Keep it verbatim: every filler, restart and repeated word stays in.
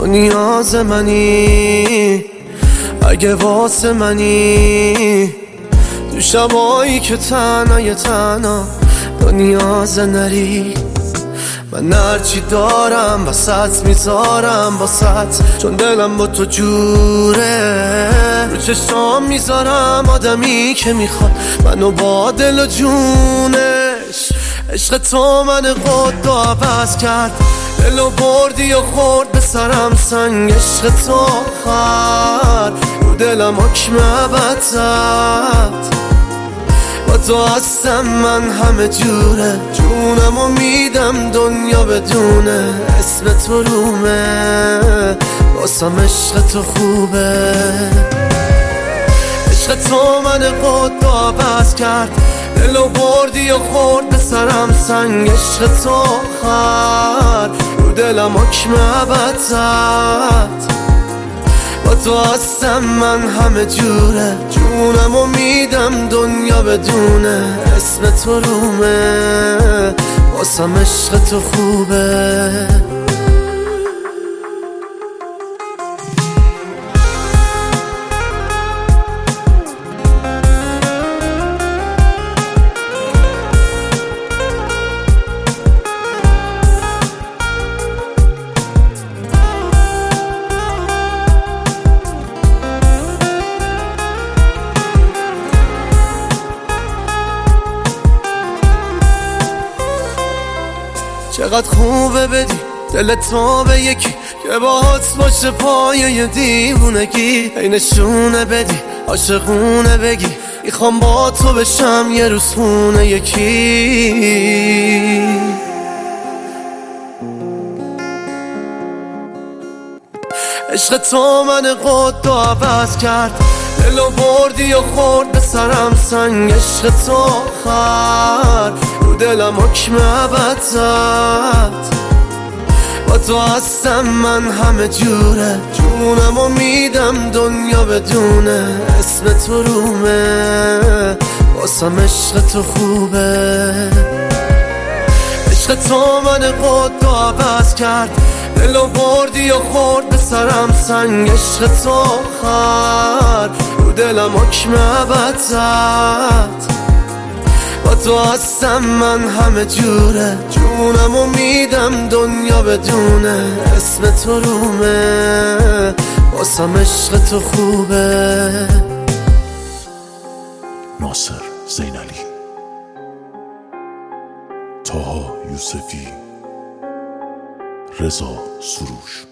تو نیاز منی، اگه واسه منی تو شبایی که تنهای تنها تو نیاز نری. من هرچی دارم وسط میذارم واسط، چون دلم با تو جوره. رو چشام میذارم آدمی که میخواد منو با دل و جونش. عشق تو من قد و عوض کرد، دلو بردی و خورد به سرم سنگ. عشق تو آخر رو دلم حکم ابد زد. با تو هستم من همه جوره، جونمو میدم دنیا بدونه. اسم تو رومه واسم، عشق تو خوبه. عشق تو من قد و عوض کرد، دلو بردی و خورد به سرم سنگ. عشق تو آخر رو دلم حکم ابد زد. با تو هستم من همه جوره، جونمو میدم دنیا بدونه. اسم تو رومه واسم، عشق تو خوبه. چقدر خوبه بدی دل تو به یکی که باهات باشه پایه دیوونگی. ای نشونه بدی عاشقونه بگی میخوام با تو بشم یه روز خونه یکی. عشق تو من قد و عوض کرد، دلو بردی و خورد به سرم سنگ. عشق تو آخر رو دلم حکم ابد زد. با تو هستم من همه جوره، جونمو میدم دنیا بدونه. اسم تو رومه واسم، عشق تو خوبه. عشق تو من قد و عوض کرد، دلو بردی و خورد به سرم سنگ. عشق تو آخر رو دلم حکم ابد زد. با تو هستم من همه جوره، جونمو میدم دنیا بدونه. اسم تو رومه واسم، عشق تو خوبه. ناصر زینالی، طاها یوسفی، رضا سروش.